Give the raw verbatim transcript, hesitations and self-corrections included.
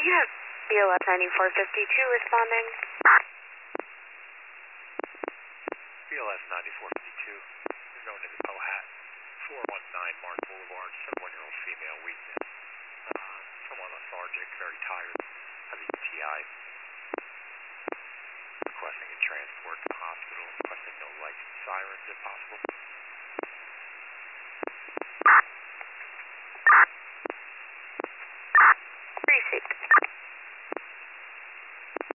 You have B O S ninety-four fifty-two responding. B L S ninety-four fifty-two, you're going into Pohat, four one nine Mark Boulevard, seventy-one-year-old female, weakness, uh, somewhat lethargic, very tired, heavy U T I, requesting a transport to the hospital, requesting no lights and sirens if possible.